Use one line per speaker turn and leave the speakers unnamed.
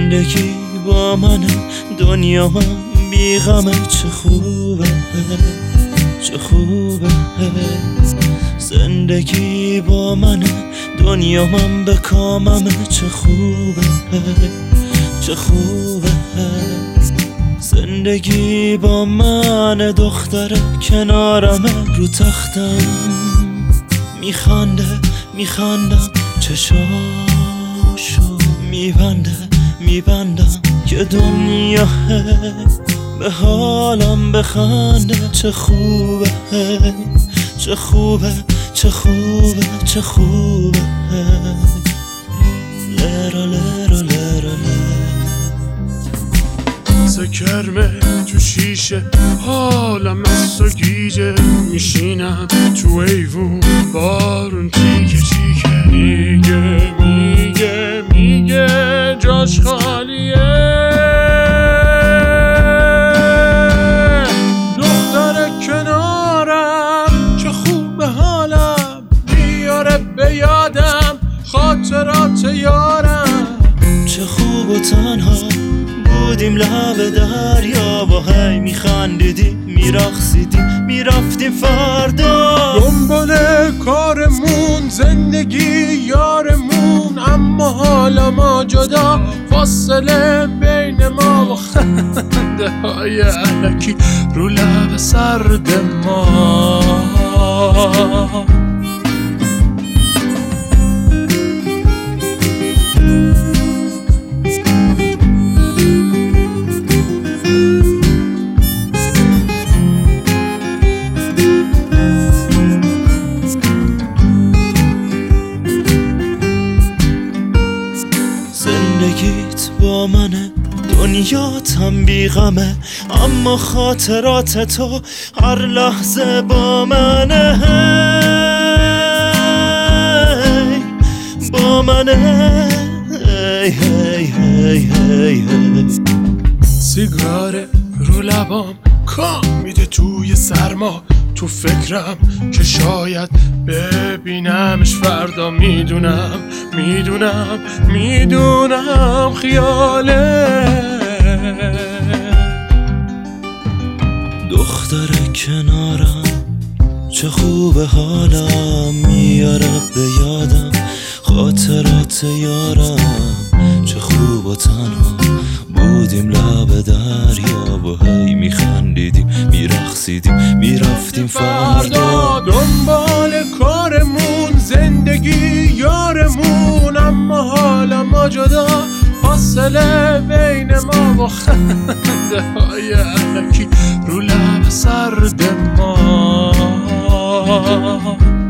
زندگی با منه، دنیا من بی غمه، چه خوبه چه خوبه. زندگی با منه، دنیا من به کاممه، چه خوبه چه خوبه. زندگی با من، دختر کنارمه، رو تختم میخنده میخندم، چشاشو میبندم که دنیا به حالم بخنده، چه خوبه چه خوبه چه خوبه چه خوبه. لرا لرا لرا
سکرمه تو شیشه، حالم از تو گیجه، میشینم تو ایوون بارون تیکه تیکه، میگه جاش خالیه. دختر کنارم چه خوب به حالم، میاره به یادم خاطرات یارم.
چه خوب و تنها بودیم لب دریا، با هی میخندیدیم میرقصیدیم میرفتیم فردا.
دنبال کارمون زندگی یارمون، اما حالا ما جدا، فاصله بین ما و خنده های الکی رو لب سرد ما.
زندگیت با منه، دنیات هم بی غمه، اما خاطرات تو هر لحظه با منه، با منه.
سیگار رو لبام کام میده توی سرما، تو فکرم که شاید ببینمش فردا. میدونم خیاله.
دختر کنارم چه خوبه، حالم میاره به یادم خاطرات یارم. چه خوب و تنها بودیم لب دریا، با هی میخندیدیم میرقصیدیم میرفتیم فردا.
دنبال کارمون زندگی یارمون، اما حالا ما جدا، فاصله بین ما و خنده های الکی رو لب سرد ما.